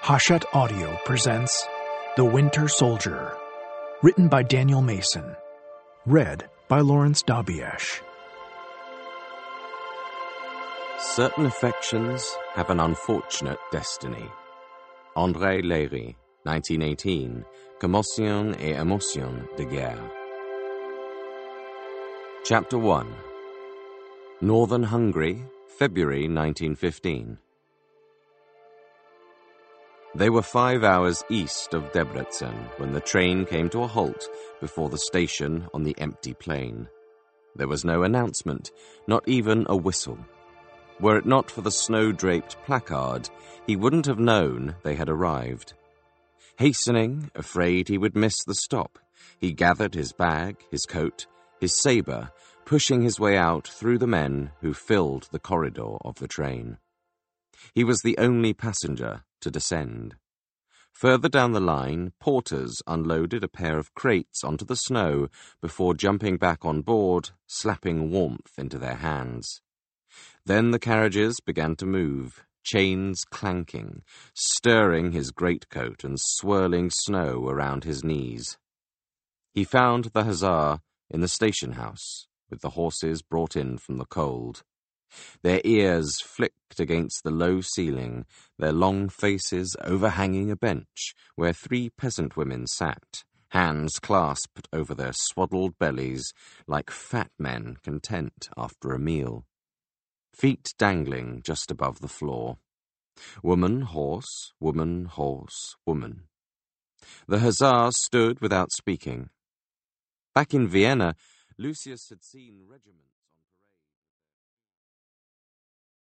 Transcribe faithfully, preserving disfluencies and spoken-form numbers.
Hachette Audio presents The Winter Soldier, written by Daniel Mason, read by Lawrence Dabiesh. Certain affections have an unfortunate destiny. André Léry, nineteen eighteen, Commotion et émotion de guerre. Chapter one. Northern Hungary, February nineteen fifteen. They were five hours east of Debrecen when the train came to a halt before the station on the empty plain. There was no announcement, not even a whistle. Were it not for the snow-draped placard, he wouldn't have known they had arrived. Hastening, afraid he would miss the stop, he gathered his bag, his coat, his sabre, pushing his way out through the men who filled the corridor of the train. He was the only passenger to descend. Further down the line, porters unloaded a pair of crates onto the snow before jumping back on board, slapping warmth into their hands. Then the carriages began to move, chains clanking, stirring his greatcoat and swirling snow around his knees. He found the hussar in the station house, with the horses brought in from the cold. Their ears flicked against the low ceiling, their long faces overhanging a bench where three peasant women sat, hands clasped over their swaddled bellies like fat men content after a meal. Feet dangling just above the floor. Woman, horse, woman, horse, woman. The hussar stood without speaking. Back in Vienna, Lucius had seen regiments.